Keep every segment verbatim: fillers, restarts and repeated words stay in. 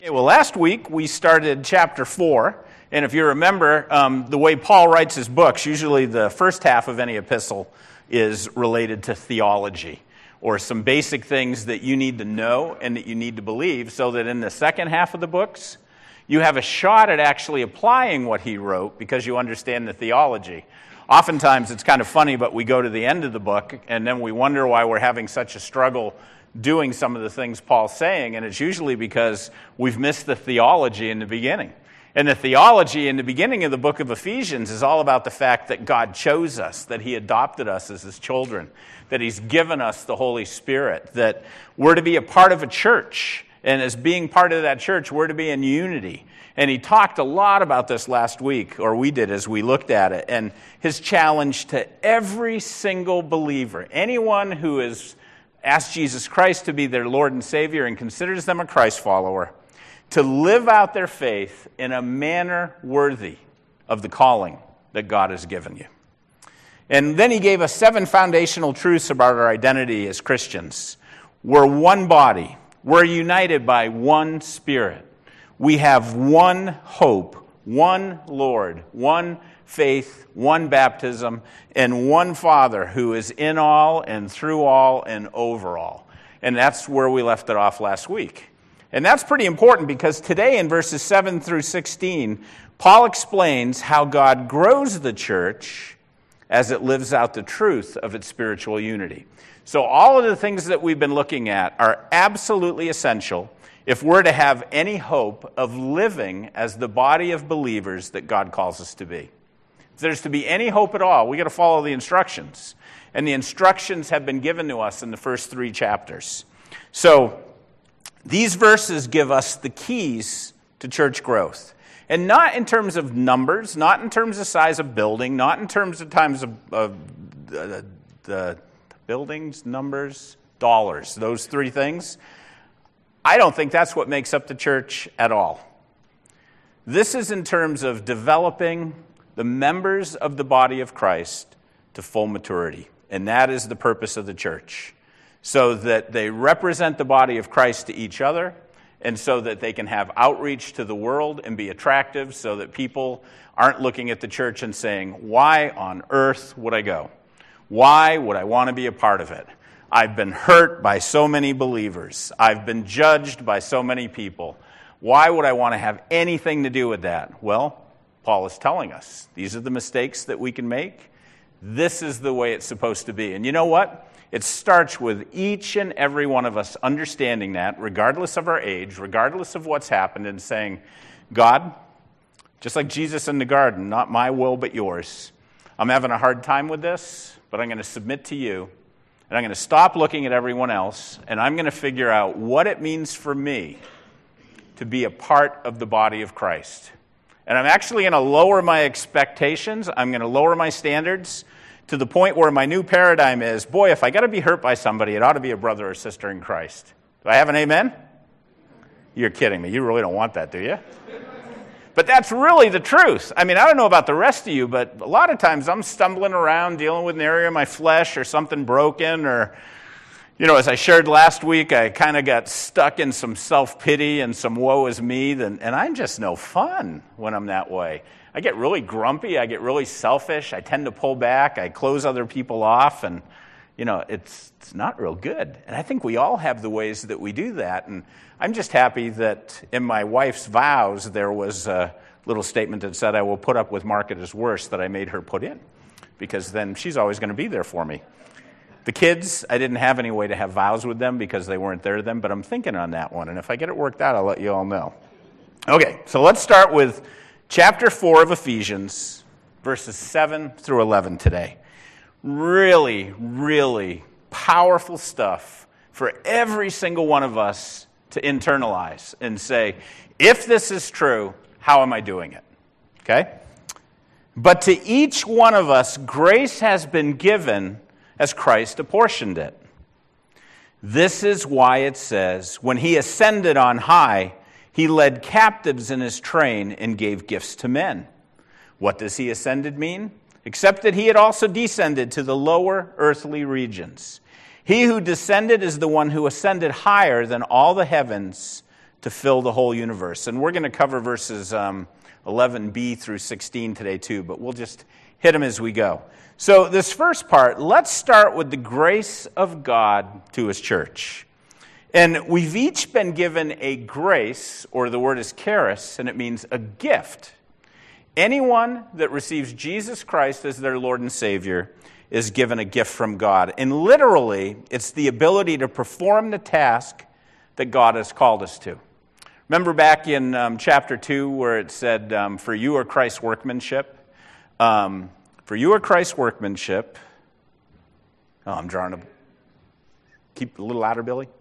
Okay, well, last week we started chapter four, and if you remember, um, the way Paul writes his books, usually the first half of any epistle is related to theology, or some basic things that you need to know and that you need to believe, so that in the second half of the books, you have a shot at actually applying what he wrote because you understand the theology. Oftentimes, it's kind of funny, but we go to the end of the book, and then we wonder why we're having such a struggle doing some of the things Paul's saying, and it's usually because we've missed the theology in the beginning. And the theology in the beginning of the book of Ephesians is all about the fact that God chose us, that he adopted us as his children, that he's given us the Holy Spirit, that we're to be a part of a church, and as being part of that church, we're to be in unity. And he talked a lot about this last week, or we did as we looked at it, and his challenge to every single believer, anyone who is asked Jesus Christ to be their Lord and Savior and considers them a Christ follower, to live out their faith in a manner worthy of the calling that God has given you. And then he gave us seven foundational truths about our identity as Christians. We're one body. We're united by one Spirit. We have one hope, one Lord, one faith, one baptism, and one Father who is in all and through all and over all. And that's where we left it off last week. And that's pretty important because today in verses seven through sixteen, Paul explains how God grows the church as it lives out the truth of its spiritual unity. So all of the things that we've been looking at are absolutely essential if we're to have any hope of living as the body of believers that God calls us to be. If there's to be any hope at all, we got to follow the instructions. And the instructions have been given to us in the first three chapters. So these verses give us the keys to church growth. And not in terms of numbers, not in terms of size of building, not in terms of times of uh, the, the buildings, numbers, dollars, those three things. I don't think that's what makes up the church at all. This is in terms of developing the members of the body of Christ to full maturity. And that is the purpose of the church. So that they represent the body of Christ to each other, and so that they can have outreach to the world and be attractive, so that people aren't looking at the church and saying, why on earth would I go? Why would I want to be a part of it? I've been hurt by so many believers. I've been judged by so many people. Why would I want to have anything to do with that? Well, Paul is telling us, these are the mistakes that we can make. This is the way it's supposed to be. And you know what? It starts with each and every one of us understanding that, regardless of our age, regardless of what's happened, and saying, God, just like Jesus in the garden, not my will but yours. I'm having a hard time with this, but I'm going to submit to you, and I'm going to stop looking at everyone else, and I'm going to figure out what it means for me to be a part of the body of Christ. And I'm actually going to lower my expectations. I'm going to lower my standards to the point where my new paradigm is, boy, if I got to be hurt by somebody, it ought to be a brother or sister in Christ. Do I have an amen? You're kidding me. You really don't want that, do you? But that's really the truth. I mean, I don't know about the rest of you, but a lot of times I'm stumbling around dealing with an area of my flesh or something broken, or, you know, as I shared last week, I kind of got stuck in some self-pity and some woe is me, and, and I'm just no fun when I'm that way. I get really grumpy, I get really selfish, I tend to pull back, I close other people off, and, you know, it's it's not real good. And I think we all have the ways that we do that, and I'm just happy that in my wife's vows there was a little statement that said, I will put up with Mark at his worst, that I made her put in, because then she's always going to be there for me. The kids, I didn't have any way to have vows with them because they weren't there then, but I'm thinking on that one, and if I get it worked out, I'll let you all know. Okay, so let's start with chapter four of Ephesians, verses seven through eleven today. Really, really powerful stuff for every single one of us to internalize and say, if this is true, how am I doing it? Okay? But to each one of us, grace has been given as Christ apportioned it. This is why it says, when he ascended on high, he led captives in his train and gave gifts to men. What does he ascended mean? Except that he had also descended to the lower earthly regions. He who descended is the one who ascended higher than all the heavens to fill the whole universe. And we're going to cover verses um, eleven b through sixteen today too, but we'll just hit them as we go. So this first part, let's start with the grace of God to his church. And we've each been given a grace, or the word is charis, and it means a gift. Anyone that receives Jesus Christ as their Lord and Savior is given a gift from God. And literally, it's the ability to perform the task that God has called us to. Remember back in um, chapter two where it said, um, for you are Christ's workmanship? Um, for you are Christ's workmanship. Oh, I'm drawing a... Keep a little louder, Billy.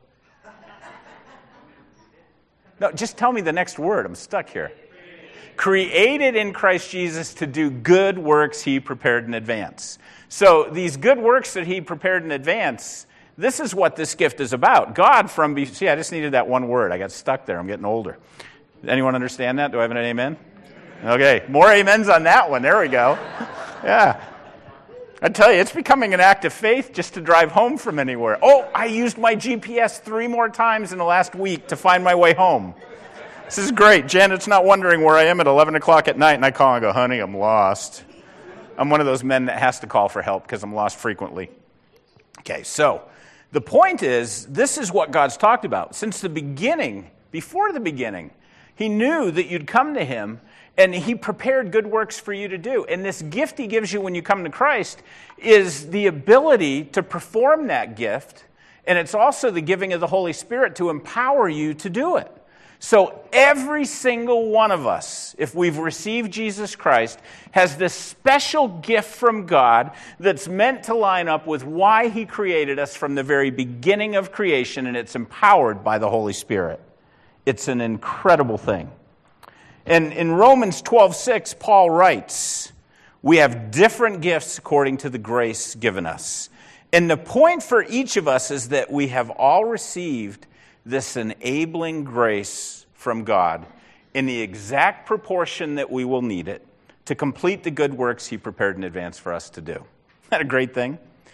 No, just tell me the next word. I'm stuck here. Created in Christ Jesus to do good works he prepared in advance. So these good works that he prepared in advance, this is what this gift is about. God from... Be- See, I just needed that one word. I got stuck there. I'm getting older. Anyone understand that? Do I have an amen? Okay, more amens on that one. There we go. Yeah. I tell you, it's becoming an act of faith just to drive home from anywhere. Oh, I used my G P S three more times in the last week to find my way home. This is great. Janet's not wondering where I am at eleven o'clock at night, and I call and go, honey, I'm lost. I'm one of those men that has to call for help because I'm lost frequently. Okay, so the point is, this is what God's talked about. Since the beginning, before the beginning, he knew that you'd come to him, and he prepared good works for you to do. And this gift he gives you when you come to Christ is the ability to perform that gift, and it's also the giving of the Holy Spirit to empower you to do it. So every single one of us, if we've received Jesus Christ, has this special gift from God that's meant to line up with why he created us from the very beginning of creation, and it's empowered by the Holy Spirit. It's an incredible thing. And in Romans twelve six, Paul writes, we have different gifts according to the grace given us. And the point for each of us is that we have all received this enabling grace from God in the exact proportion that we will need it to complete the good works he prepared in advance for us to do. Isn't that a great thing?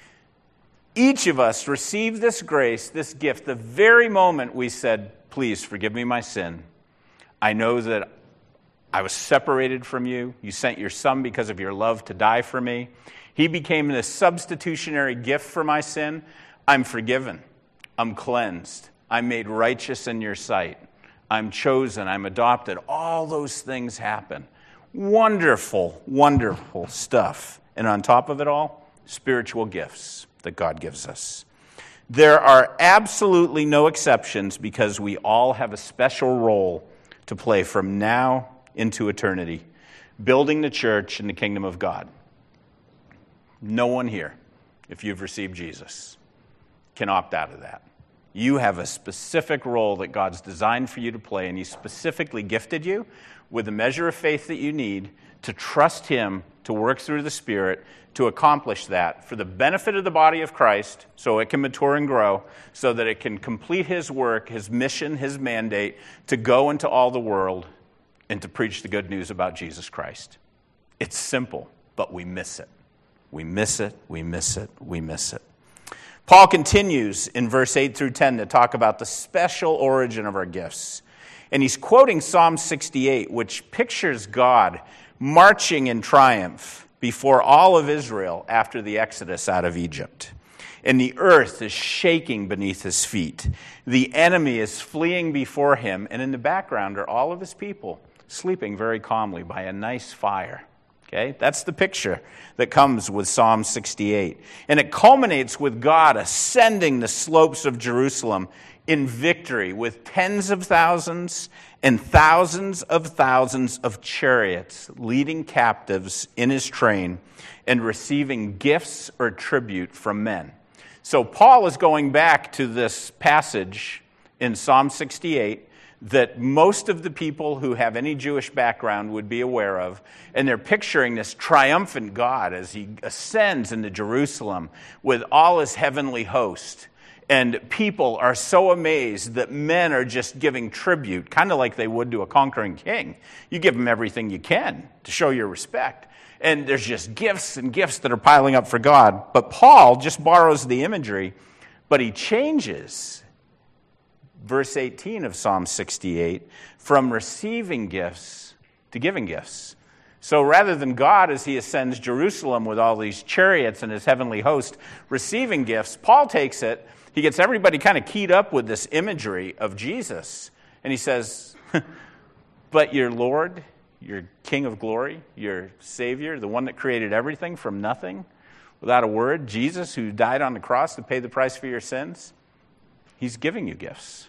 Each of us received this grace, this gift, the very moment we said, please forgive me my sin. I know that I was separated from you. You sent your son because of your love to die for me. He became the substitutionary gift for my sin. I'm forgiven. I'm cleansed. I'm made righteous in your sight. I'm chosen. I'm adopted. All those things happen. Wonderful, wonderful stuff. And on top of it all, spiritual gifts that God gives us. There are absolutely no exceptions because we all have a special role to play from now into eternity, building the church in the kingdom of God. No one here, if you've received Jesus, can opt out of that. You have a specific role that God's designed for you to play, and he specifically gifted you with a measure of faith that you need to trust him to work through the Spirit to accomplish that for the benefit of the body of Christ, so it can mature and grow, so that it can complete his work, his mission, his mandate, to go into all the world and to preach the good news about Jesus Christ. It's simple, but we miss it. We miss it, we miss it, we miss it. Paul continues in verse eight through ten to talk about the special origin of our gifts. And he's quoting Psalm sixty-eight, which pictures God marching in triumph before all of Israel after the exodus out of Egypt. And the earth is shaking beneath his feet. The enemy is fleeing before him, and in the background are all of his people sleeping very calmly by a nice fire. Okay, that's the picture that comes with Psalm sixty-eight. And it culminates with God ascending the slopes of Jerusalem in victory with tens of thousands and thousands of thousands of chariots leading captives in his train and receiving gifts or tribute from men. So Paul is going back to this passage in Psalm sixty-eight that most of the people who have any Jewish background would be aware of, and they're picturing this triumphant God as he ascends into Jerusalem with all his heavenly host. And people are so amazed that men are just giving tribute, kind of like they would to a conquering king. You give them everything you can to show your respect. And there's just gifts and gifts that are piling up for God. But Paul just borrows the imagery, but he changes verse eighteen of Psalm sixty-eight, from receiving gifts to giving gifts. So rather than God, as he ascends Jerusalem with all these chariots and his heavenly host receiving gifts, Paul takes it, he gets everybody kind of keyed up with this imagery of Jesus. And he says, but your Lord, your King of glory, your Savior, the one that created everything from nothing, without a word, Jesus, who died on the cross to pay the price for your sins, he's giving you gifts.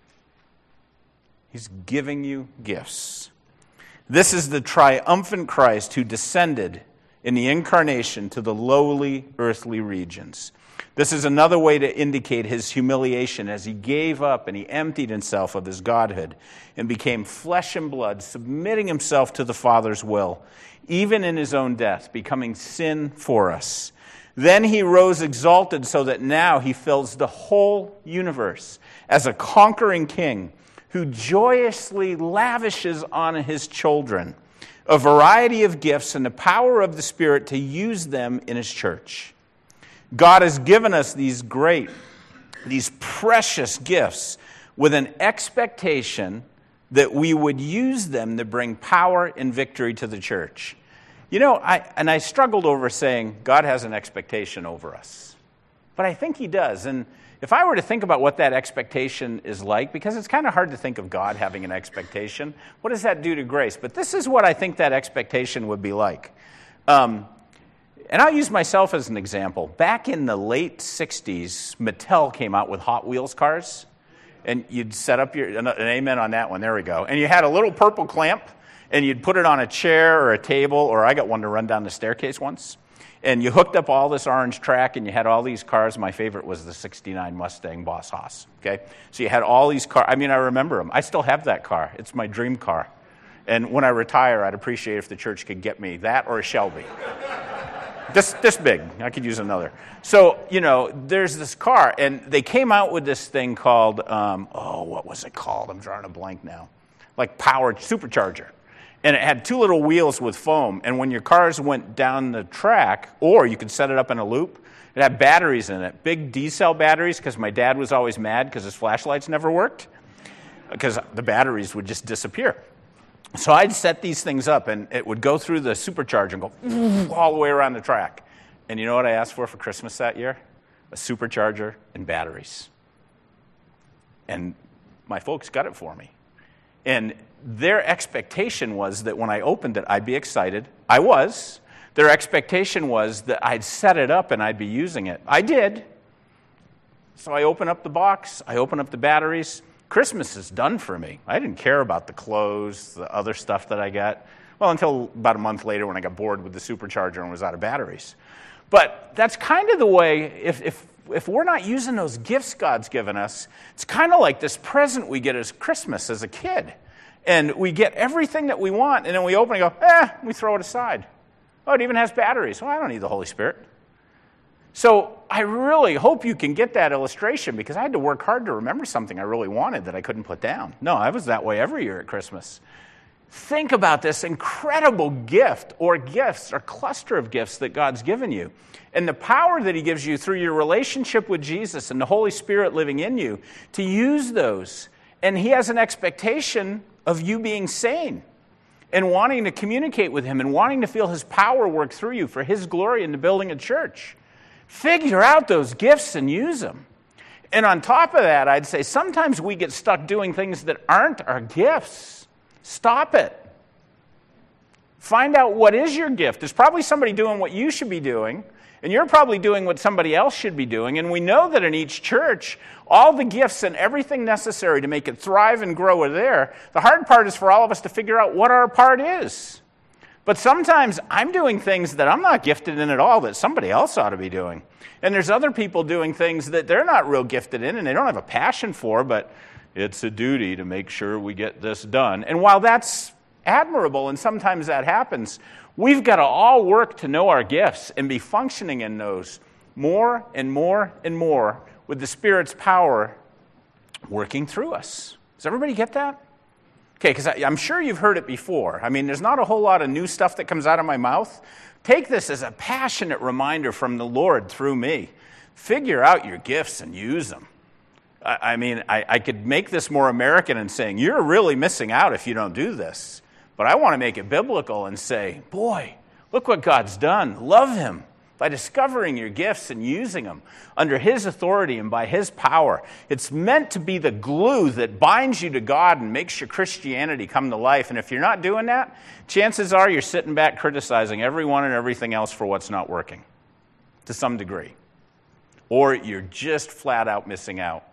He's giving you gifts. This is the triumphant Christ who descended in the incarnation to the lowly earthly regions. This is another way to indicate his humiliation as he gave up and he emptied himself of his godhood and became flesh and blood, submitting himself to the Father's will, even in his own death, becoming sin for us. Then he rose exalted so that now he fills the whole universe as a conquering king who joyously lavishes on his children a variety of gifts and the power of the Spirit to use them in his church. God has given us these great, these precious gifts with an expectation that we would use them to bring power and victory to the church. You know, I and I struggled over saying God has an expectation over us. But I think he does. And if I were to think about what that expectation is like, because it's kind of hard to think of God having an expectation, what does that do to grace? But this is what I think that expectation would be like. Um, and I'll use myself as an example. Back in the late sixties, Mattel came out with Hot Wheels cars. And you'd set up your, an amen on that one, there we go. And you had a little purple clamp, and you'd put it on a chair or a table, or I got one to run down the staircase once. And you hooked up all this orange track, and you had all these cars. My favorite was the sixty-nine Mustang Boss Haas, okay? So you had all these cars. I mean, I remember them. I still have that car. It's my dream car. And when I retire, I'd appreciate if the church could get me that or a Shelby. This this big. I could use another. So, you know, there's this car, and they came out with this thing called, um, oh, what was it called? I'm drawing a blank now. Like powered supercharger. And it had two little wheels with foam, and when your cars went down the track, or you could set it up in a loop, it had batteries in it, big D-cell batteries, because my dad was always mad because his flashlights never worked, because the batteries would just disappear. So I'd set these things up, and it would go through the supercharger and go all the way around the track. And you know what I asked for for Christmas that year? A supercharger and batteries. And my folks got it for me. And their expectation was that when I opened it, I'd be excited. I was. Their expectation was that I'd set it up and I'd be using it. I did. So I open up the box. I open up the batteries. Christmas is done for me. I didn't care about the clothes, the other stuff that I got. Well, until about a month later when I got bored with the supercharger and was out of batteries. But that's kind of the way, if if if we're not using those gifts God's given us, it's kind of like this present we get as Christmas as a kid. And we get everything that we want, and then we open and go, eh, we throw it aside. Oh, it even has batteries. Well, I don't need the Holy Spirit. So I really hope you can get that illustration, because I had to work hard to remember something I really wanted that I couldn't put down. No, I was that way every year at Christmas. Think about this incredible gift or gifts or cluster of gifts that God's given you. And the power that he gives you through your relationship with Jesus and the Holy Spirit living in you to use those. And he has an expectation of you being sane and wanting to communicate with him and wanting to feel his power work through you for his glory in the building a church. Figure out those gifts and use them. And on top of that, I'd say sometimes we get stuck doing things that aren't our gifts. Stop it. Find out what is your gift. There's probably somebody doing what you should be doing, and you're probably doing what somebody else should be doing. And we know that in each church, all the gifts and everything necessary to make it thrive and grow are there. The hard part is for all of us to figure out what our part is. But sometimes I'm doing things that I'm not gifted in at all that somebody else ought to be doing. And there's other people doing things that they're not real gifted in and they don't have a passion for, but it's a duty to make sure we get this done. And while that's admirable, and sometimes that happens, we've got to all work to know our gifts and be functioning in those more and more and more with the Spirit's power working through us. Does everybody get that? Okay, because I'm sure you've heard it before. I mean, there's not a whole lot of new stuff that comes out of my mouth. Take this as a passionate reminder from the Lord through me. Figure out your gifts and use them. I, I mean, I, I could make this more American and saying, you're really missing out if you don't do this. But I want to make it biblical and say, boy, look what God's done. Love him by discovering your gifts and using them under his authority and by his power. It's meant to be the glue that binds you to God and makes your Christianity come to life. And if you're not doing that, chances are you're sitting back criticizing everyone and everything else for what's not working to some degree. Or you're just flat out missing out.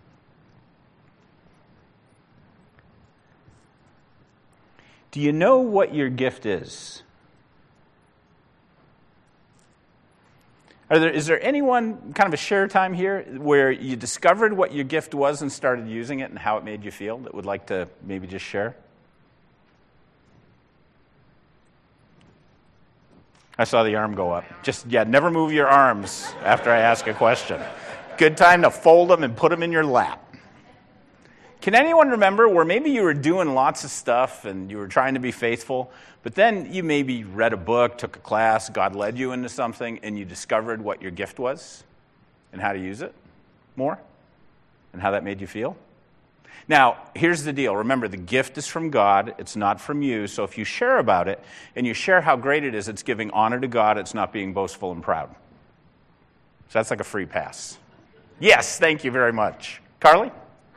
Do you know what your gift is? Are there, is there anyone, kind of a share time here, where you discovered what your gift was and started using it and how it made you feel that would like to maybe just share? I saw the arm go up. Just, yeah, never move your arms after I ask a question. Good time to fold them and put them in your lap. Can anyone remember where maybe you were doing lots of stuff and you were trying to be faithful, but then you maybe read a book, took a class, God led you into something, and you discovered what your gift was and how to use it more and how that made you feel? Now, here's the deal. Remember, the gift is from God. It's not from you. So if you share about it and you share how great it is, it's giving honor to God. It's not being boastful and proud. So that's like a free pass. Yes, thank you very much. Carly?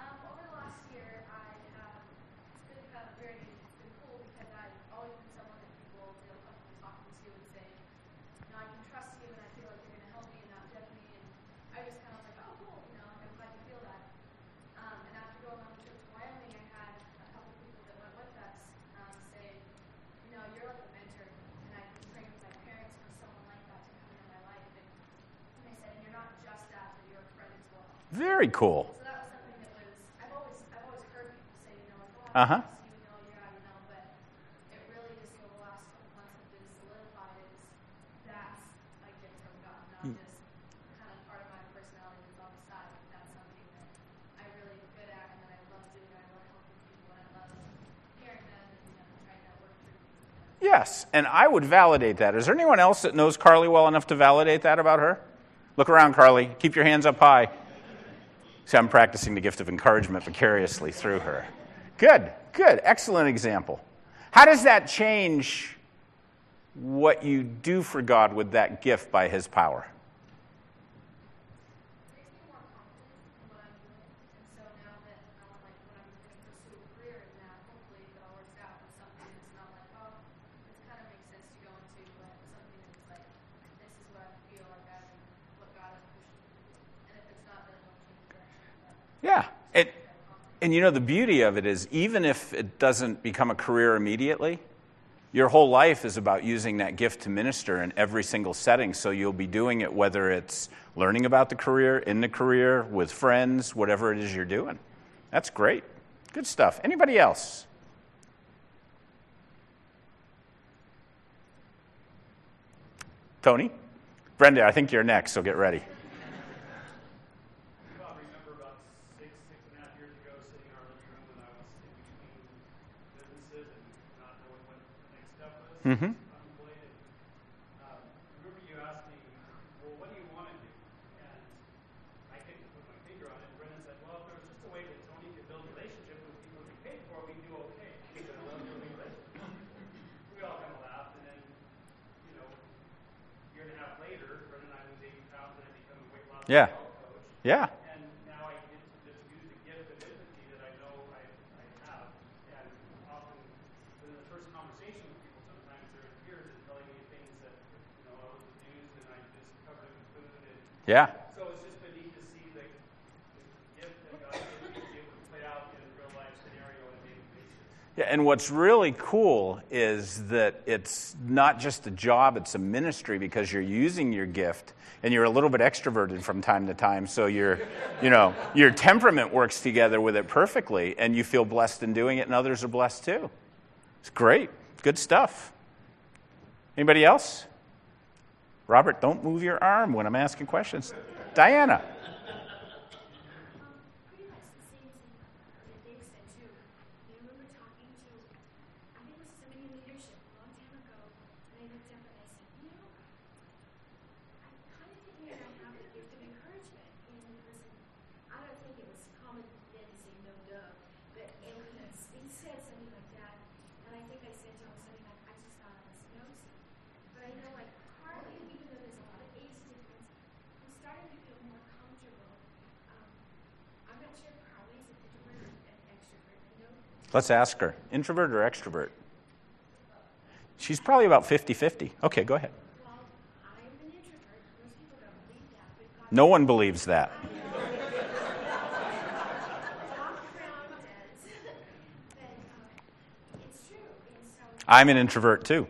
Very cool. So that was something that was, I've always, I've always heard people say, you know, like, oh, Uh-huh. you know, you're out, you know, but it really just over the last couple months has been solidified is that's a gift from God, not Mm. just kind of part of my personality that's on the side, but that's something that I really am good at and that I love doing, I love helping people, and I love hearing them and, you know, trying to work through things. Yes, and I would validate that. Is there anyone else that knows Carly well enough to validate that about her? Look around, Carly. Keep your hands up high. See, I'm practicing the gift of encouragement vicariously through her. Good, good, excellent example. How does that change what you do for God with that gift by his power? It makes me more confident in what I'm doing, and so now that um, like when I'm going to pursue a career in that, hopefully if it all works out with something that's not like, oh, it kind of makes sense to go into, but something that's like, this is what I feel like I'm, what God is pushing me to do. And if it's not, then it won't change direction. But Yeah, and, and you know, the beauty of it is even if it doesn't become a career immediately, your whole life is about using that gift to minister in every single setting. So you'll be doing it whether it's learning about the career, in the career, with friends, whatever it is you're doing. That's great. Good stuff. Anybody else? Tony? Brenda, I think you're next, so get ready. I remember about six, six and a half years ago sitting in our living room when I was in between businesses and not knowing what the next step was. Mm-hmm. Unemployed. And, um, I remember you asked me, well, what do you want to do? And I couldn't put my finger on it. And Brendan said, well, if there was just a way that Tony could build a relationship with people he paid for, we'd do okay. He said, I love building relationships. We all kind of laughed. And then, you know, a year and a half later, Brendan and I lose eighty pounds and I become a weight loss Yeah. health coach. Yeah. And now I get to just use the gift of empathy that I know I, I have. And often, in the first conversation with people, sometimes they're in tears and telling me things that, you know, I was abused and I just covered it with food. And Yeah. so it's just been neat to see the, the gift that God gave me to be able to play out in a real life scenario on a daily basis. Yeah, and what's really cool is that it's not just a job, it's a ministry because you're using your gift and you're a little bit extroverted from time to time. So your, you know, your temperament works together with it perfectly and you feel blessed in doing it and others are blessed too. It's great. Good stuff. Anybody else? Robert, don't move your arm when I'm asking questions. Diana. Pretty much the same thing that Dave said too. I remember talking to, I think it was somebody in leadership a long time ago, and I looked up and I said, you know, I'm kind of thinking I don't have the gift of encouragement. And the person, I don't think it was Let's ask her. Introvert or extrovert? She's probably about fifty-fifty. Okay, go ahead. Well, I'm an introvert. Most people don't believe that. But God No one believes that. walk around does. But um, it's true. And so I'm an introvert too.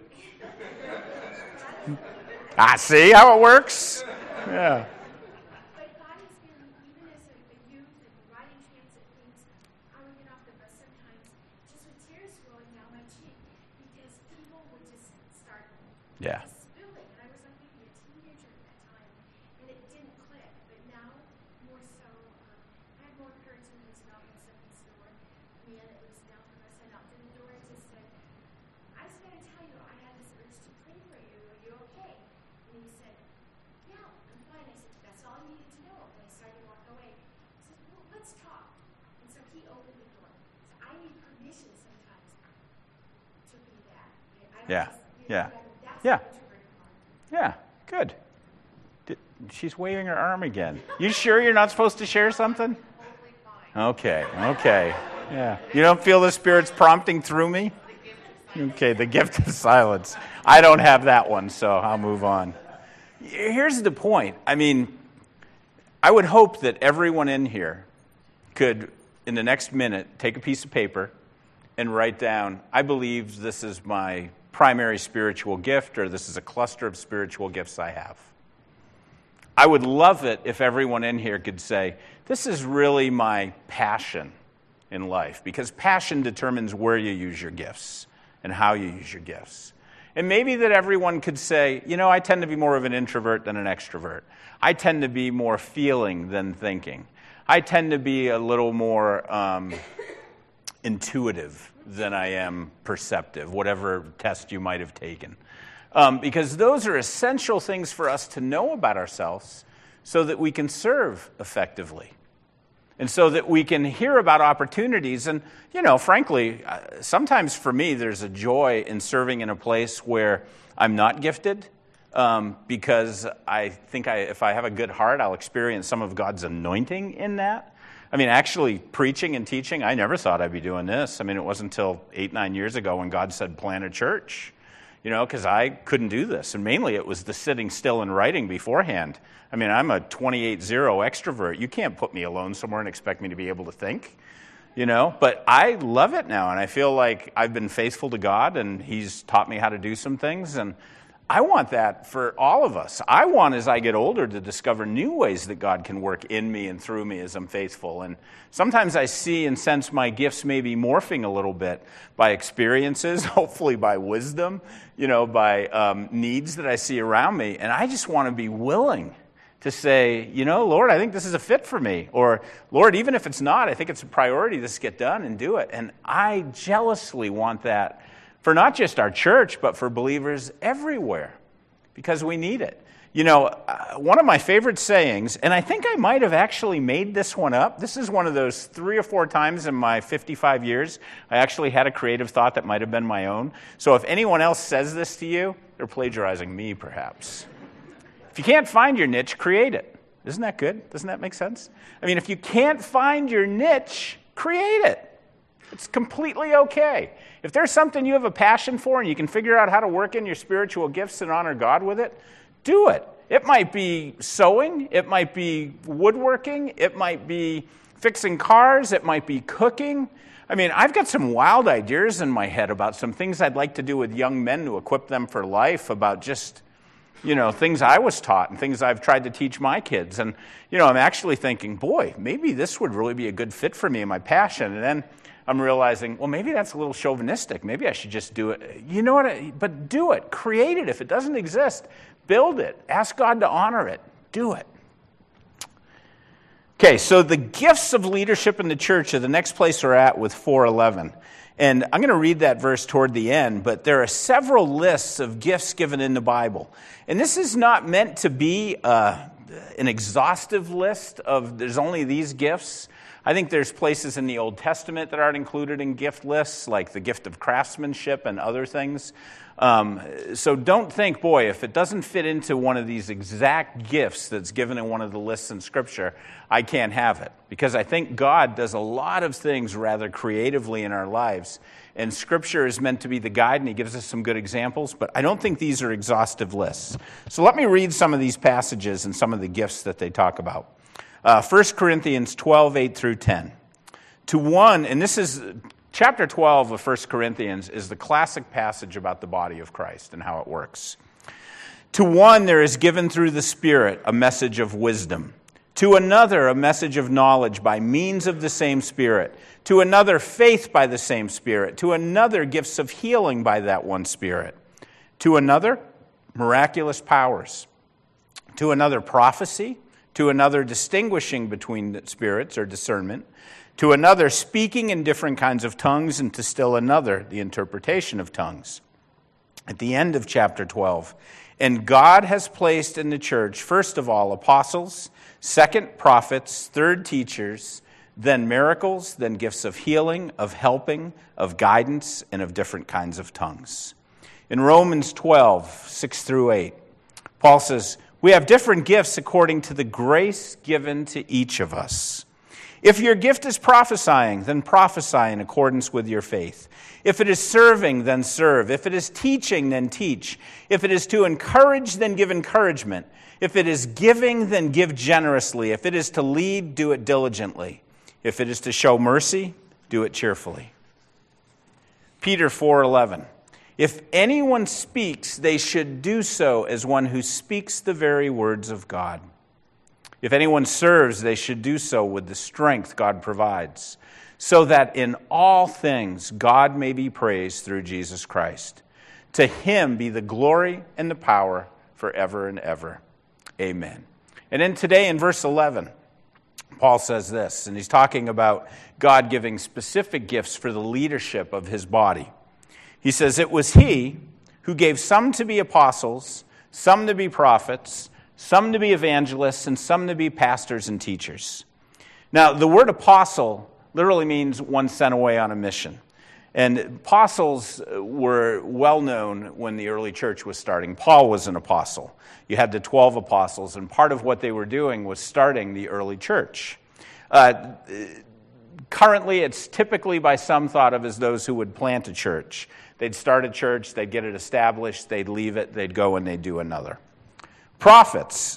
Ah, see how it works? Yeah. But God has been, even as a, a youth and riding transit things, I would get off the bus sometimes just with tears rolling down my cheek because people would just start Yeah. spilling. And I was like maybe a teenager at that time, and it didn't click. But now, more so, um, I have more courage when there's a knock on somebody's door. Man, it was down from us. I knocked on the door and just said, I just got to tell you, I had this urge to pray for you. Are you okay? And he said, yeah, I'm fine. I said, that's all I needed to know. And I started to walk away. He said, well, let's talk. And so he opened the door. So I need permission sometimes to be that. I don't Yeah. just, you Yeah. know, that- that's Yeah. the introverted part. Yeah, good. Did, she's waving her arm again. You sure you're not supposed to share something? Totally fine. Okay, okay. Yeah. You don't feel the Spirit's prompting through me? Okay, the gift of silence. I don't have that one, so I'll move on. Here's the point. I mean, I would hope that everyone in here could, in the next minute, take a piece of paper and write down, I believe this is my primary spiritual gift, or this is a cluster of spiritual gifts I have. I would love it if everyone in here could say, this is really my passion in life, because passion determines where you use your gifts and how you use your gifts. And maybe that everyone could say, you know, I tend to be more of an introvert than an extrovert. I tend to be more feeling than thinking. I tend to be a little more um, intuitive than I am perceptive, whatever test you might have taken. Um, because those are essential things for us to know about ourselves so that we can serve effectively. And so that we can hear about opportunities. And, you know, frankly, uh, sometimes for me, there's a joy in serving in a place where I'm not gifted, um, because I think I, if I have a good heart, I'll experience some of God's anointing in that. I mean, actually, preaching and teaching, I never thought I'd be doing this. I mean, it wasn't until eight, nine years ago when God said, plant a church. You know, because I couldn't do this. And mainly it was the sitting still and writing beforehand. I mean, I'm a twenty-eight zero extrovert. You can't put me alone somewhere and expect me to be able to think, you know. But I love it now, and I feel like I've been faithful to God, and He's taught me how to do some things. And I want that for all of us. I want, as I get older, to discover new ways that God can work in me and through me as I'm faithful. And sometimes I see and sense my gifts maybe morphing a little bit by experiences, hopefully by wisdom, you know, by um, needs that I see around me. And I just want to be willing to say, you know, Lord, I think this is a fit for me. Or, Lord, even if it's not, I think it's a priority. This get done and do it. And I jealously want that for not just our church, but for believers everywhere, because we need it. You know, uh, one of my favorite sayings, and I think I might have actually made this one up. This is one of those three or four times in my fifty-five years I actually had a creative thought that might have been my own. So if anyone else says this to you, they're plagiarizing me, perhaps. If you can't find your niche, create it. Isn't that good? Doesn't that make sense? I mean, if you can't find your niche, create it. It's completely okay. If there's something you have a passion for and you can figure out how to work in your spiritual gifts and honor God with it, do it. It might be sewing. It might be woodworking. It might be fixing cars. It might be cooking. I mean, I've got some wild ideas in my head about some things I'd like to do with young men to equip them for life, about just, you know, things I was taught and things I've tried to teach my kids. And, you know, I'm actually thinking, boy, maybe this would really be a good fit for me and my passion. And then I'm realizing, well, maybe that's a little chauvinistic. Maybe I should just do it. You know what? I, but do it. Create it. If it doesn't exist, build it. Ask God to honor it. Do it. Okay, so the gifts of leadership in the church are the next place we're at with four eleven. And I'm going to read that verse toward the end, but there are several lists of gifts given in the Bible. And this is not meant to be a an exhaustive list of there's only these gifts. I think there's places in the Old Testament that aren't included in gift lists, like the gift of craftsmanship and other things. Um, so don't think, boy, if it doesn't fit into one of these exact gifts that's given in one of the lists in Scripture, I can't have it. Because I think God does a lot of things rather creatively in our lives. And Scripture is meant to be the guide, and he gives us some good examples, but I don't think these are exhaustive lists. So let me read some of these passages and some of the gifts that they talk about. Uh, First Corinthians twelve, eight through ten. To one, and this is, chapter twelve of First Corinthians is the classic passage about the body of Christ and how it works. To one there is given through the Spirit a message of wisdom. To another a message of knowledge by means of the same Spirit. To another faith by the same Spirit. To another gifts of healing by that one Spirit. To another miraculous powers. To another prophecy. To another distinguishing between spirits or discernment. To another speaking in different kinds of tongues, and to still another the interpretation of tongues. At the end of chapter twelve, and God has placed in the church, first of all, apostles, second, prophets, third, teachers, then miracles, then gifts of healing, of helping, of guidance, and of different kinds of tongues. In Romans twelve, six through eight, Paul says, we have different gifts according to the grace given to each of us. If your gift is prophesying, then prophesy in accordance with your faith. If it is serving, then serve. If it is teaching, then teach. If it is to encourage, then give encouragement. If it is giving, then give generously. If it is to lead, do it diligently. If it is to show mercy, do it cheerfully. Peter four eleven. If anyone speaks, they should do so as one who speaks the very words of God. If anyone serves, they should do so with the strength God provides, so that in all things God may be praised through Jesus Christ. To him be the glory and the power forever and ever. Amen. And then today in verse eleven, Paul says this, and he's talking about God giving specific gifts for the leadership of his body. He says, it was he who gave some to be apostles, some to be prophets, some to be evangelists, and some to be pastors and teachers. Now, the word apostle literally means one sent away on a mission. And apostles were well known when the early church was starting. Paul was an apostle. You had the twelve apostles, and part of what they were doing was starting the early church. Uh, currently, it's typically by some thought of as those who would plant a church. They'd start a church, they'd get it established, they'd leave it, they'd go and they'd do another. Prophets.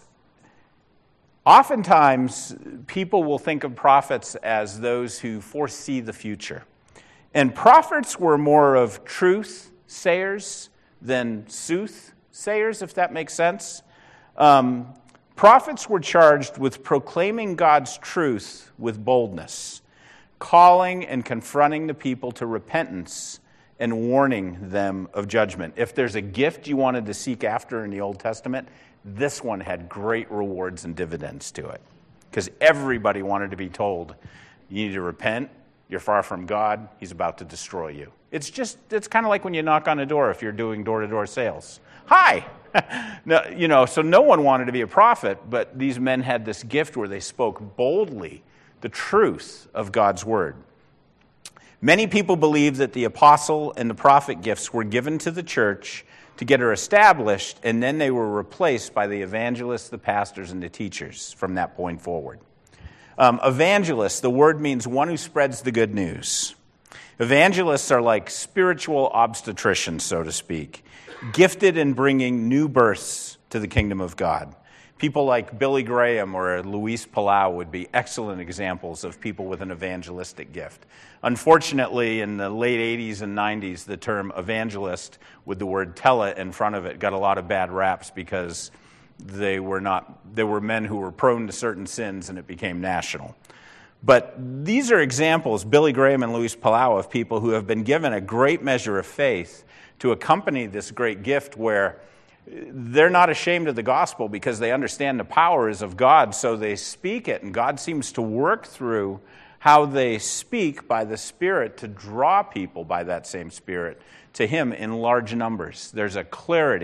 Oftentimes, people will think of prophets as those who foresee the future. And prophets were more of truth sayers than soothsayers, if that makes sense. Um, prophets were charged with proclaiming God's truth with boldness, calling and confronting the people to repentance and warning them of judgment. If there's a gift you wanted to seek after in the Old Testament, this one had great rewards and dividends to it. Because everybody wanted to be told, you need to repent, you're far from God, he's about to destroy you. It's just, it's kind of like when you knock on a door if you're doing door-to-door sales. Hi! no, you know, so no one wanted to be a prophet, but these men had this gift where they spoke boldly the truth of God's word. Many people believe that the apostle and the prophet gifts were given to the church to get her established, and then they were replaced by the evangelists, the pastors, and the teachers from that point forward. Um, evangelists, the word means one who spreads the good news. Evangelists are like spiritual obstetricians, so to speak, gifted in bringing new births to the kingdom of God. People like Billy Graham or Luis Palau would be excellent examples of people with an evangelistic gift. Unfortunately, in the late eighties and nineties, the term evangelist with the word tele in front of it got a lot of bad raps because they were not, they were men who were prone to certain sins and it became national. But these are examples, Billy Graham and Luis Palau, of people who have been given a great measure of faith to accompany this great gift where they're not ashamed of the gospel because they understand the power is of God, so they speak it, and God seems to work through how they speak by the Spirit to draw people by that same Spirit to Him in large numbers. There's a clarity.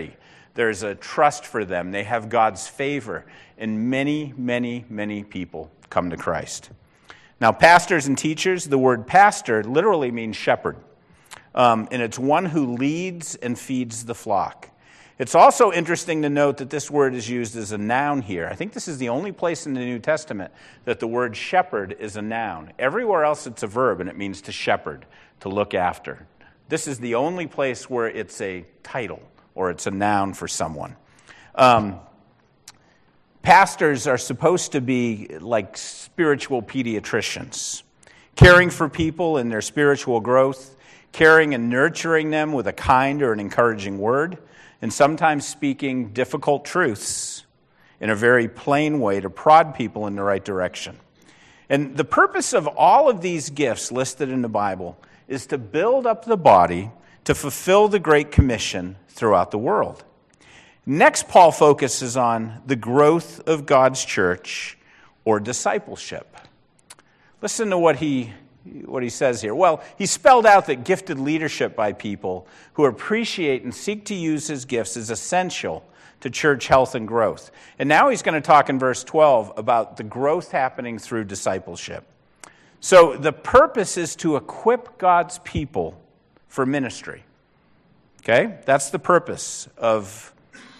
There's a trust for them. They have God's favor. And many, many, many people come to Christ. Now, pastors and teachers, the word pastor literally means shepherd. Um, and it's one who leads and feeds the flock. It's also interesting to note that this word is used as a noun here. I think this is the only place in the New Testament that the word shepherd is a noun. Everywhere else it's a verb, and it means to shepherd, to look after. This is the only place where it's a title or it's a noun for someone. Um, pastors are supposed to be like spiritual pediatricians, caring for people in their spiritual growth, caring and nurturing them with a kind or an encouraging word, and sometimes speaking difficult truths in a very plain way to prod people in the right direction. And the purpose of all of these gifts listed in the Bible is to build up the body to fulfill the Great Commission throughout the world. Next, Paul focuses on the growth of God's church or discipleship. Listen to what he what he says here. Well, he spelled out that gifted leadership by people who appreciate and seek to use his gifts is essential to church health and growth. And now he's going to talk in verse twelve about the growth happening through discipleship. So the purpose is to equip God's people for ministry. Okay? That's the purpose of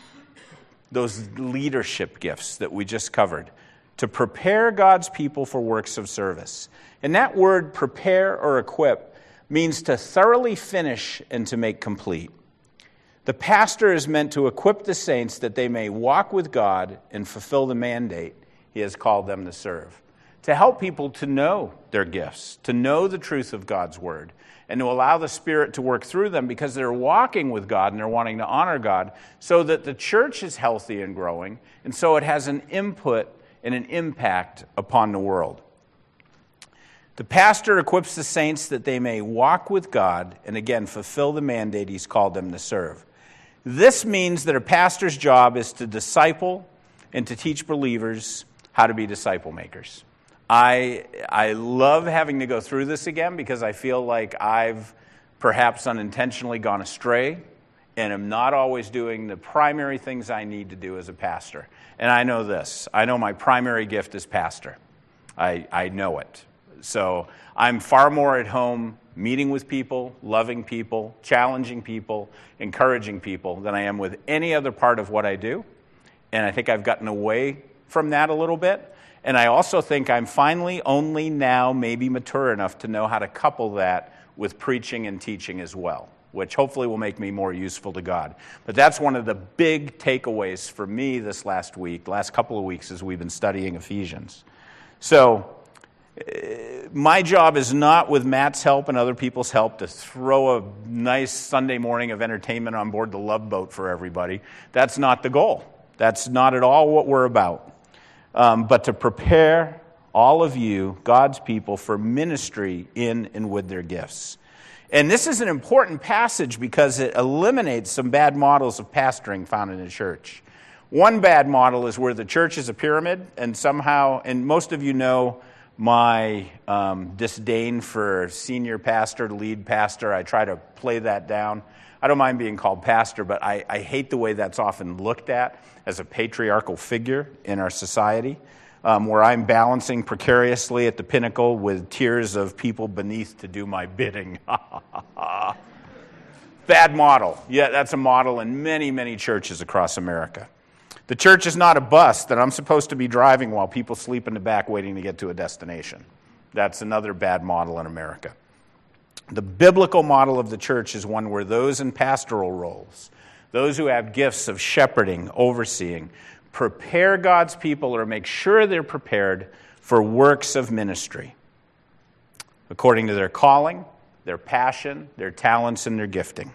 those leadership gifts that we just covered. To prepare God's people for works of service. And that word, prepare or equip, means to thoroughly finish and to make complete. The pastor is meant to equip the saints that they may walk with God and fulfill the mandate he has called them to serve. To help people to know their gifts, to know the truth of God's word, and to allow the Spirit to work through them because they're walking with God and they're wanting to honor God so that the church is healthy and growing, and so it has an input and an impact upon the world. The pastor equips the saints that they may walk with God and, again, fulfill the mandate he's called them to serve. This means that a pastor's job is to disciple and to teach believers how to be disciple makers. I I love having to go through this again because I feel like I've perhaps unintentionally gone astray and am not always doing the primary things I need to do as a pastor. And I know this. I know my primary gift is pastor. I, I know it. So I'm far more at home meeting with people, loving people, challenging people, encouraging people than I am with any other part of what I do. And I think I've gotten away from that a little bit. And I also think I'm finally only now maybe mature enough to know how to couple that with preaching and teaching as well, which hopefully will make me more useful to God. But that's one of the big takeaways for me this last week, last couple of weeks as we've been studying Ephesians. So my job is not, with Matt's help and other people's help, to throw a nice Sunday morning of entertainment on board the Love Boat for everybody. That's not the goal. That's not at all what we're about. Um, but to prepare all of you, God's people, for ministry in and with their gifts. And this is an important passage because it eliminates some bad models of pastoring found in the church. One bad model is where the church is a pyramid, and somehow, and most of you know my um, disdain for senior pastor, lead pastor. I try to play that down. I don't mind being called pastor, but I, I hate the way that's often looked at as a patriarchal figure in our society, um, where I'm balancing precariously at the pinnacle with tiers of people beneath to do my bidding. Bad model. Yeah, that's a model in many, many churches across America. The church is not a bus that I'm supposed to be driving while people sleep in the back waiting to get to a destination. That's another bad model in America. The biblical model of the church is one where those in pastoral roles, those who have gifts of shepherding, overseeing, prepare God's people or make sure they're prepared for works of ministry according to their calling, their passion, their talents, and their gifting.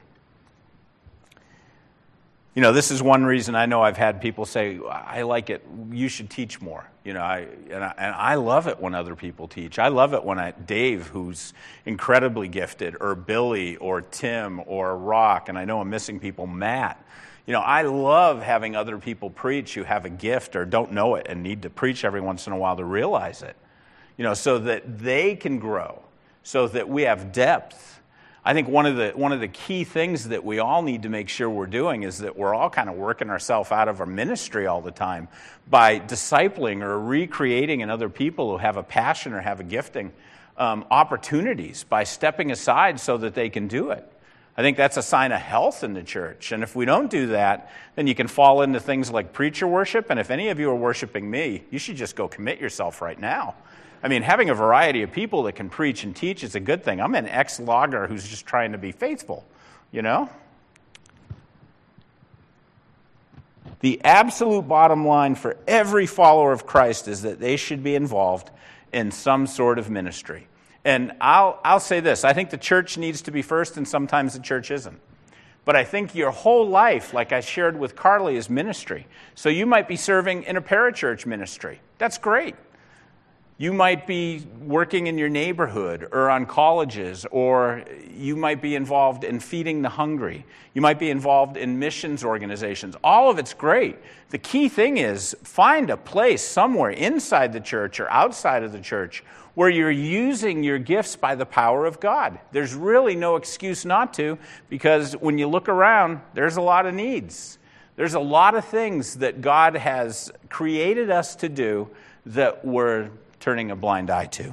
You know, this is one reason I know I've had people say, I like it, you should teach more. You know, I and, I and I love it when other people teach. I love it when I, Dave, who's incredibly gifted, or Billy, or Tim, or Rock, and I know I'm missing people, Matt. You know, I love having other people preach who have a gift or don't know it and need to preach every once in a while to realize it. You know, so that they can grow, so that we have depth. I think one of the one of the key things that we all need to make sure we're doing is that we're all kind of working ourselves out of our ministry all the time by discipling or recreating in other people who have a passion or have a gifting um, opportunities by stepping aside so that they can do it. I think that's a sign of health in the church. And if we don't do that, then you can fall into things like preacher worship. And if any of you are worshiping me, you should just go commit yourself right now. I mean, having a variety of people that can preach and teach is a good thing. I'm an ex-logger who's just trying to be faithful, you know? The absolute bottom line for every follower of Christ is that they should be involved in some sort of ministry. And I'll I'll say this, I think the church needs to be first, and sometimes the church isn't. But I think your whole life, like I shared with Carly, is ministry. So you might be serving in a parachurch ministry. That's great. You might be working in your neighborhood or on colleges, or you might be involved in feeding the hungry. You might be involved in missions organizations. All of it's great. The key thing is find a place somewhere inside the church or outside of the church where you're using your gifts by the power of God. There's really no excuse not to, because when you look around, there's a lot of needs. There's a lot of things that God has created us to do that we're turning a blind eye to.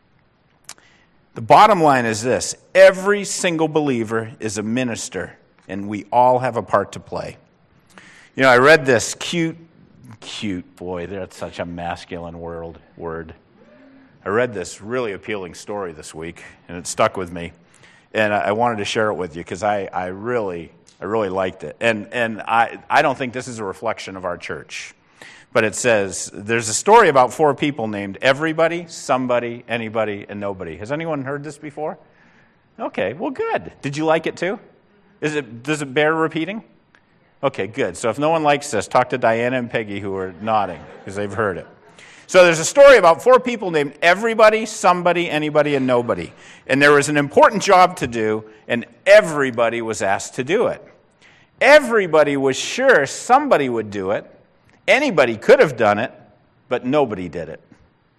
The bottom line is this: every single believer is a minister, and we all have a part to play. You know, I read this cute, cute, boy, that's such a masculine world, word. I read this really appealing story this week, and it stuck with me. And I wanted to share it with you because I, I really, I really liked it. And and I, I don't think this is a reflection of our church. But it says, there's a story about four people named everybody, somebody, anybody, and nobody. Has anyone heard this before? Okay, well, good. Did you like it too? Is it does it bear repeating? Okay, good. So if no one likes this, talk to Diana and Peggy, who are nodding because they've heard it. So there's a story about four people named everybody, somebody, anybody, and nobody. And there was an important job to do, and everybody was asked to do it. Everybody was sure somebody would do it. Anybody could have done it, but nobody did it.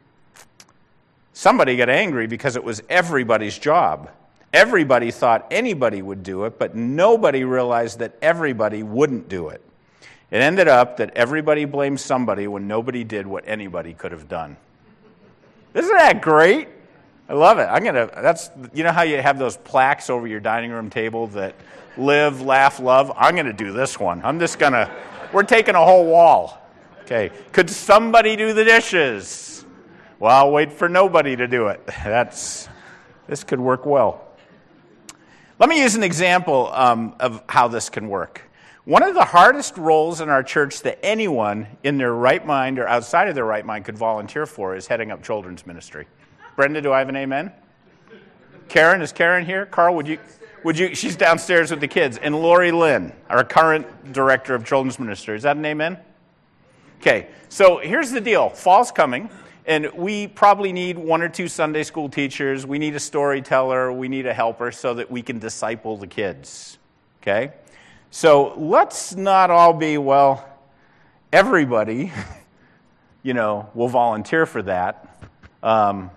Somebody got angry because it was everybody's job. Everybody thought anybody would do it, but nobody realized that everybody wouldn't do it. It ended up that everybody blamed somebody when nobody did what anybody could have done. Isn't that great? I love it. I'm gonna. That's you know how you have those plaques over your dining room table that live, laugh, love. I'm gonna do this one. I'm just gonna. We're taking a whole wall. Okay. Could somebody do the dishes? Well, I'll wait for nobody to do it. That's this could work well. Let me use an example um, of how this can work. One of the hardest roles in our church that anyone in their right mind or outside of their right mind could volunteer for is heading up children's ministry. Brenda, do I have an amen? Karen, is Karen here? Carl, would you, would you? She's downstairs with the kids. And Lori Lynn, our current director of children's ministry. Is that an amen? Okay, so here's the deal. Fall's coming, and we probably need one or two Sunday school teachers. We need a storyteller. We need a helper so that we can disciple the kids. Okay? So let's not all be, well, everybody, you know, will volunteer for that. Um,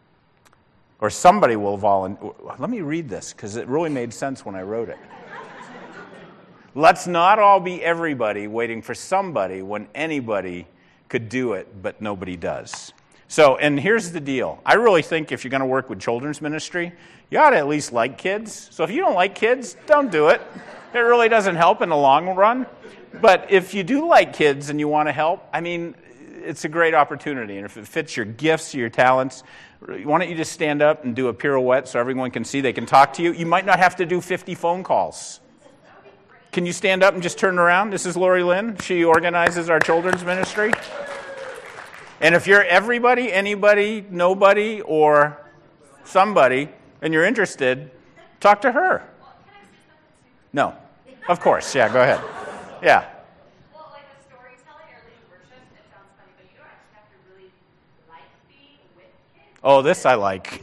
or somebody will volunteer. Let me read this because it really made sense when I wrote it. Let's not all be everybody waiting for somebody when anybody could do it, but nobody does. So, and here's the deal. I really think if you're going to work with children's ministry, you ought to at least like kids. So if you don't like kids, don't do it. It really doesn't help in the long run. But if you do like kids and you want to help, I mean, it's a great opportunity. And if it fits your gifts, your talents, why don't you just stand up and do a pirouette so everyone can see, they can talk to you? You might not have to do fifty phone calls. Can you stand up and just turn around? This is Lori Lynn. She organizes our children's ministry. And if you're everybody, anybody, nobody, or somebody, and you're interested, talk to her. No. Of course. Yeah, go ahead. Yeah. Well, like the storytelling or leading worship, it sounds funny, but you don't actually have to really like being with kids. Oh, this I like.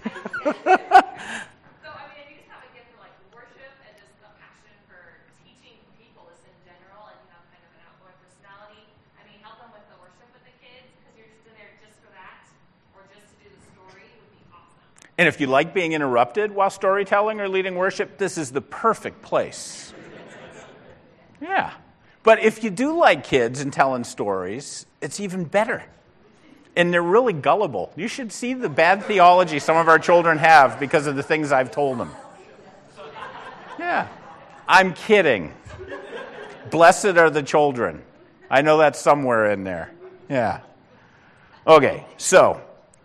So, I mean, if you just have a gift for like worship and just a passion for teaching people this in general, and you have kind of an outgoing personality, I mean, help them with the worship with the kids because you're just in there just for that, or just to do the story would be awesome. And if you like being interrupted while storytelling or leading worship, this is the perfect place. Yeah. But if you do like kids and telling stories, it's even better. And they're really gullible. You should see the bad theology some of our children have because of the things I've told them. Yeah. I'm kidding. Blessed are the children. I know that's somewhere in there. Yeah. Okay, so,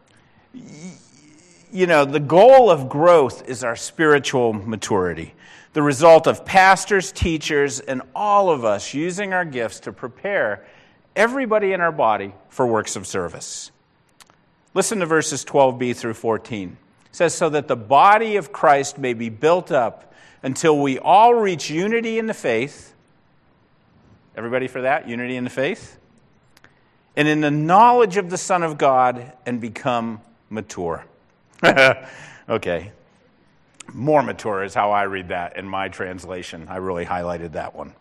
you know, the goal of growth is our spiritual maturity. The result of pastors, teachers, and all of us using our gifts to prepare everybody in our body for works of service. Listen to verses twelve b through fourteen. It says, so that the body of Christ may be built up until we all reach unity in the faith. Everybody for that? Unity in the faith? And in the knowledge of the Son of God, and become mature. Okay. More mature is how I read that in my translation. I really highlighted that one.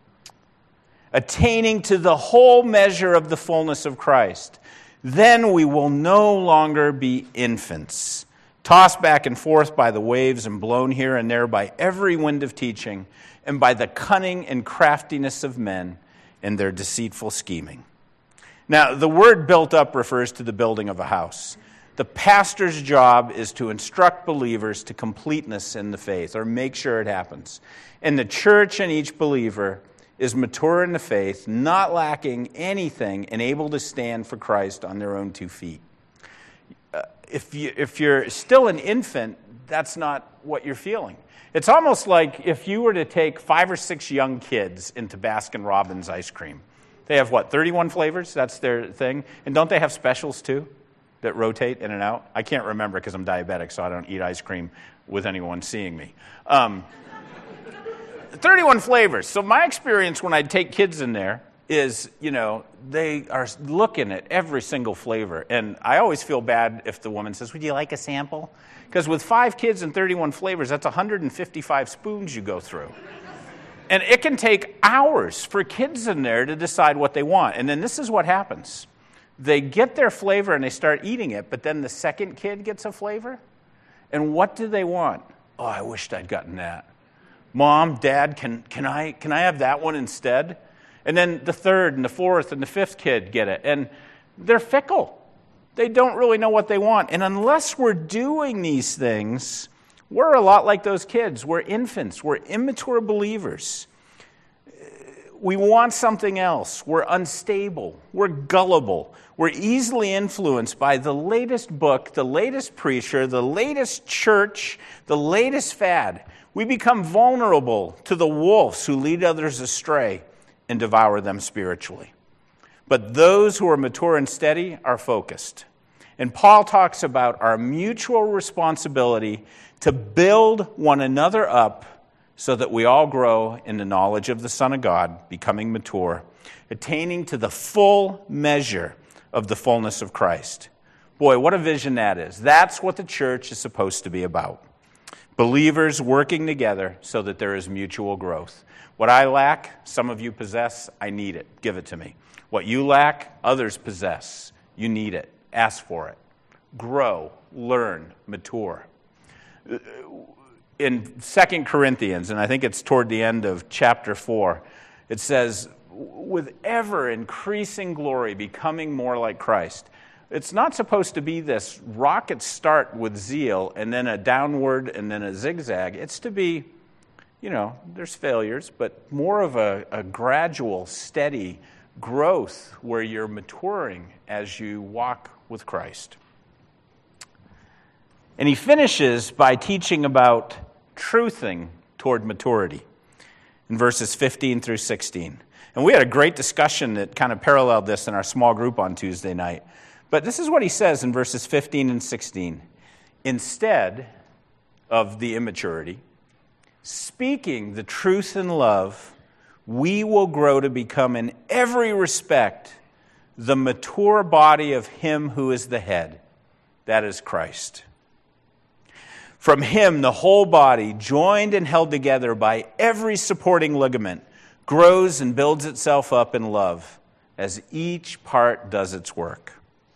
Attaining to the whole measure of the fullness of Christ. Then we will no longer be infants, tossed back and forth by the waves and blown here and there by every wind of teaching, and by the cunning and craftiness of men and their deceitful scheming. Now, the word built up refers to the building of a house. The pastor's job is to instruct believers to completeness in the faith, or make sure it happens. And the church and each believer is mature in the faith, not lacking anything, and able to stand for Christ on their own two feet. Uh, if you, if you're still an infant, that's not what you're feeling. It's almost like if you were to take five or six young kids into Baskin-Robbins ice cream. They have, what, thirty-one flavors? That's their thing. And don't they have specials, too, that rotate in and out? I can't remember because I'm diabetic, so I don't eat ice cream with anyone seeing me. Um, thirty-one flavors. So my experience when I take kids in there is, you know, they are looking at every single flavor. And I always feel bad if the woman says, would you like a sample? Because with five kids and thirty-one flavors, that's one hundred fifty-five spoons you go through. And it can take hours for kids in there to decide what they want. And then this is what happens. They get their flavor and they start eating it, but then the second kid gets a flavor. And what do they want? Oh, I wished I'd gotten that. Mom, Dad, can, can I can I have that one instead? And then the third and the fourth and the fifth kid get it. And they're fickle. They don't really know what they want. And unless we're doing these things, we're a lot like those kids. We're infants. We're immature believers. We want something else. We're unstable. We're gullible. We're easily influenced by the latest book, the latest preacher, the latest church, the latest fad. We become vulnerable to the wolves who lead others astray and devour them spiritually. But those who are mature and steady are focused. And Paul talks about our mutual responsibility to build one another up so that we all grow in the knowledge of the Son of God, becoming mature, attaining to the full measure of the fullness of Christ. Boy, what a vision that is. That's what the church is supposed to be about. Believers working together so that there is mutual growth. What I lack, some of you possess, I need it. Give it to me. What you lack, others possess. You need it. Ask for it. Grow, learn, mature. In Second Corinthians, and I think it's toward the end of chapter four, it says, with ever increasing glory, becoming more like Christ. It's not supposed to be this rocket start with zeal and then a downward and then a zigzag. It's to be, you know, there's failures, but more of a, a gradual, steady growth where you're maturing as you walk with Christ. And he finishes by teaching about truthing toward maturity in verses fifteen through sixteen. And we had a great discussion that kind of paralleled this in our small group on Tuesday night. But this is what he says in verses fifteen and sixteen. Instead of the immaturity, speaking the truth in love, we will grow to become in every respect the mature body of him who is the head, that is Christ. From him, the whole body, joined and held together by every supporting ligament, grows and builds itself up in love as each part does its work.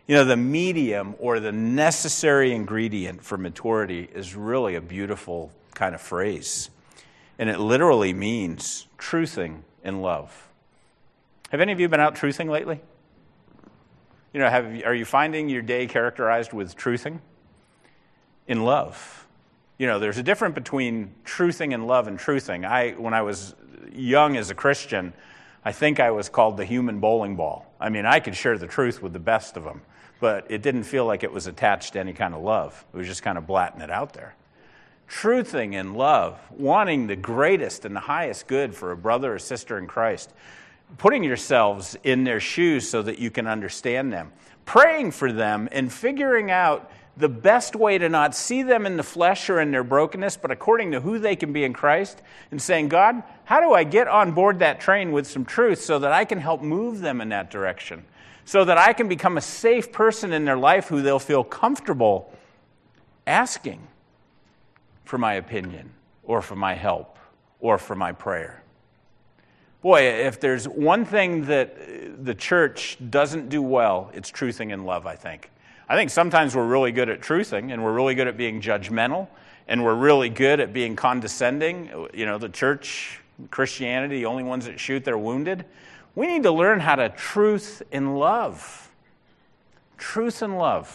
You know, the medium or the necessary ingredient for maturity is really a beautiful kind of phrase. And it literally means truthing in love. Have any of you been out truthing lately? You know, have, are you finding your day characterized with truthing? In love. You know, there's a difference between truthing and love and truthing. I, when I was young as a Christian, I think I was called the human bowling ball. I mean, I could share the truth with the best of them, but it didn't feel like it was attached to any kind of love. It was just kind of blatting it out there. Truthing in love, wanting the greatest and the highest good for a brother or sister in Christ, putting yourselves in their shoes so that you can understand them, praying for them and figuring out the best way to not see them in the flesh or in their brokenness, but according to who they can be in Christ, and saying, God, how do I get on board that train with some truth so that I can help move them in that direction, so that I can become a safe person in their life who they'll feel comfortable asking for my opinion or for my help or for my prayer. Boy, if there's one thing that the church doesn't do well, it's truthing in love, I think. I think sometimes we're really good at truthing, and we're really good at being judgmental, and we're really good at being condescending. You know, the church, Christianity, the only ones that shoot their wounded. We need to learn how to truth in love. Truth in love.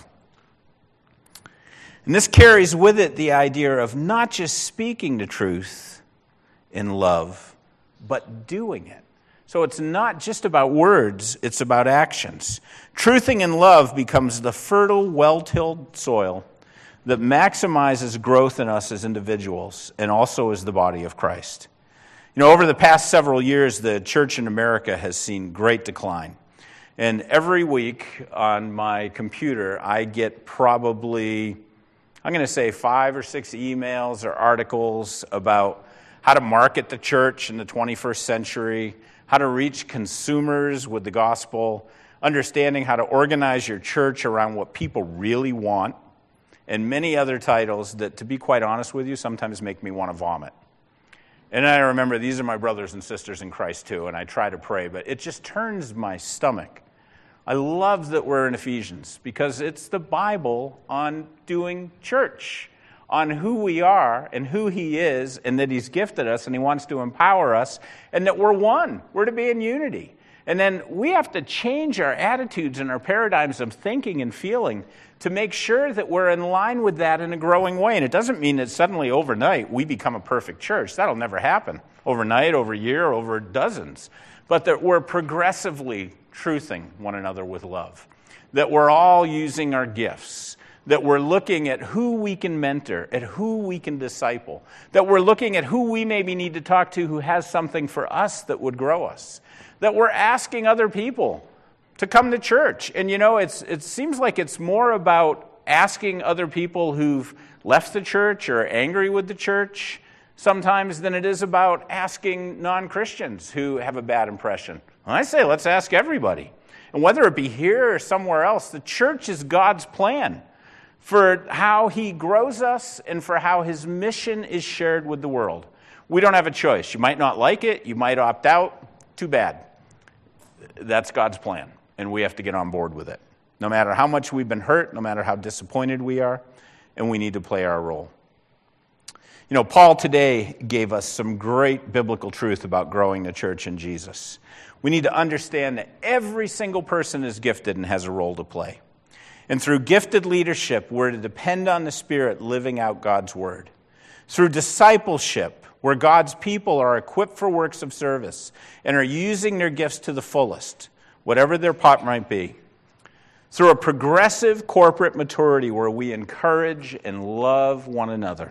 And this carries with it the idea of not just speaking the truth in love, but doing it. So it's not just about words, it's about actions. Truthing in love becomes the fertile, well-tilled soil that maximizes growth in us as individuals and also as the body of Christ. You know, over the past several years, the church in America has seen great decline. And every week on my computer, I get probably, I'm going to say five or six emails or articles about how to market the church in the twenty-first century, how to reach consumers with the gospel, understanding how to organize your church around what people really want, and many other titles that, to be quite honest with you, sometimes make me want to vomit. And I remember these are my brothers and sisters in Christ too, and I try to pray, but it just turns my stomach. I love that we're in Ephesians because it's the Bible on doing church, on who we are and who he is, and that he's gifted us and he wants to empower us, and that we're one. We're to be in unity. And then we have to change our attitudes and our paradigms of thinking and feeling to make sure that we're in line with that in a growing way. And it doesn't mean that suddenly overnight we become a perfect church. That'll never happen overnight, over a year, over dozens. But that we're progressively truthing one another with love. That we're all using our gifts. That we're looking at who we can mentor, at who we can disciple, that we're looking at who we maybe need to talk to who has something for us that would grow us, that we're asking other people to come to church. And you know, it's it seems like it's more about asking other people who've left the church or are angry with the church sometimes than it is about asking non-Christians who have a bad impression. And I say, let's ask everybody. And whether it be here or somewhere else, the church is God's plan for how he grows us and for how his mission is shared with the world. We don't have a choice. You might not like it. You might opt out. Too bad. That's God's plan, and we have to get on board with it. No matter how much we've been hurt, no matter how disappointed we are, and we need to play our role. You know, Paul today gave us some great biblical truth about growing the church in Jesus. We need to understand that every single person is gifted and has a role to play. And through gifted leadership, we're to depend on the Spirit living out God's word. Through discipleship, where God's people are equipped for works of service and are using their gifts to the fullest, whatever their part might be. Through a progressive corporate maturity where we encourage and love one another.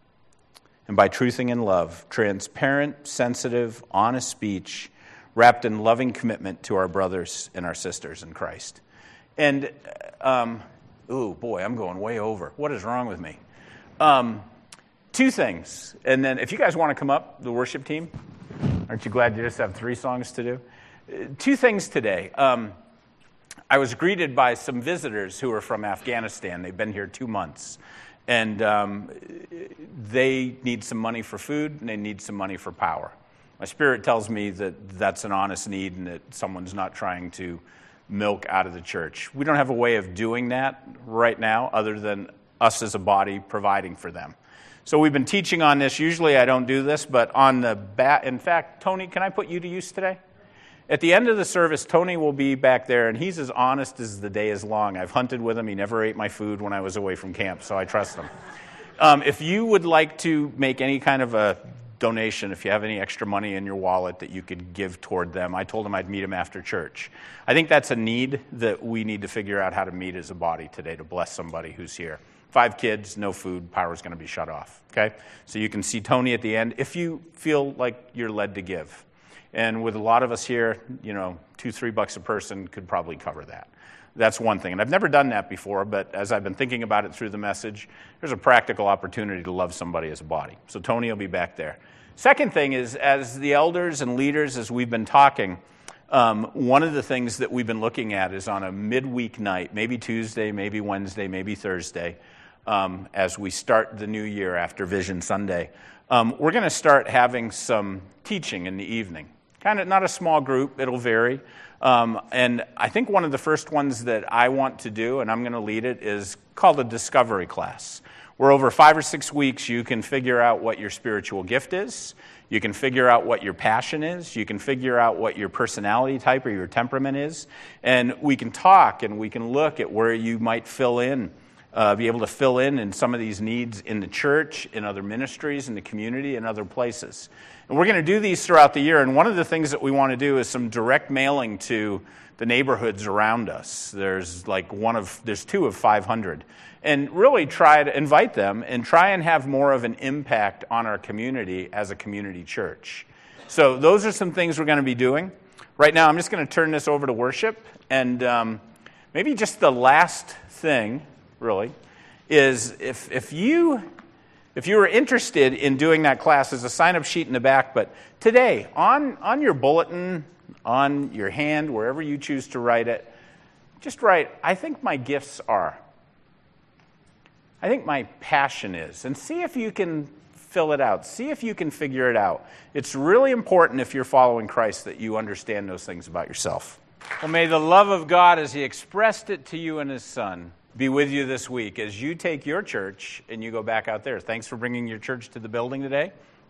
And by truthing in love, transparent, sensitive, honest speech, wrapped in loving commitment to our brothers and our sisters in Christ. And, um, ooh, boy, I'm going way over. What is wrong with me? Um, two things. And then if you guys want to come up, the worship team, aren't you glad you just have three songs to do? Uh, two things today. Um, I was greeted by some visitors who are from Afghanistan. They've been here two months. And um, they need some money for food, and they need some money for power. My spirit tells me that that's an honest need and that someone's not trying to milk out of the church. We don't have a way of doing that right now other than us as a body providing for them. So we've been teaching on this. Usually I don't do this, but on the back, in fact, Tony, can I put you to use today? At the end of the service, Tony will be back there, and he's as honest as the day is long. I've hunted with him. He never ate my food when I was away from camp, so I trust him. Um, if you would like to make any kind of a donation, if you have any extra money in your wallet that you could give toward them, I told him I'd meet him after church. I think that's a need that we need to figure out how to meet as a body today to bless somebody who's here. Five kids, no food, power's going to be shut off, okay? So you can see Tony at the end if you feel like you're led to give. And with a lot of us here, you know, two, three bucks a person could probably cover that. That's one thing. And I've never done that before, but as I've been thinking about it through the message, there's a practical opportunity to love somebody as a body. So Tony will be back there. Second thing is, as the elders and leaders, as we've been talking, um, one of the things that we've been looking at is on a midweek night, maybe Tuesday, maybe Wednesday, maybe Thursday, um, as we start the new year after Vision Sunday, um, we're going to start having some teaching in the evening. Kind of not a small group, it'll vary. Um, and I think one of the first ones that I want to do, and I'm going to lead it, is called a discovery class, where over five or six weeks you can figure out what your spiritual gift is, you can figure out what your passion is, you can figure out what your personality type or your temperament is, and we can talk and we can look at where you might fill in, uh, be able to fill in in some of these needs in the church, in other ministries, in the community, and other places. And we're going to do these throughout the year, and one of the things that we want to do is some direct mailing to the neighborhoods around us. There's like one of, there's two of five hundred. And really try to invite them and try and have more of an impact on our community as a community church. So those are some things we're going to be doing. Right now, I'm just going to turn this over to worship. And um, maybe just the last thing, really, is if if you if you were interested in doing that class, there's a sign-up sheet in the back. But today, on, on your bulletin, on your hand, wherever you choose to write it, just write, I think my gifts are. I think my passion is. And see if you can fill it out. See if you can figure it out. It's really important if you're following Christ that you understand those things about yourself. Well, may the love of God as He expressed it to you in His Son be with you this week as you take your church and you go back out there. Thanks for bringing your church to the building today.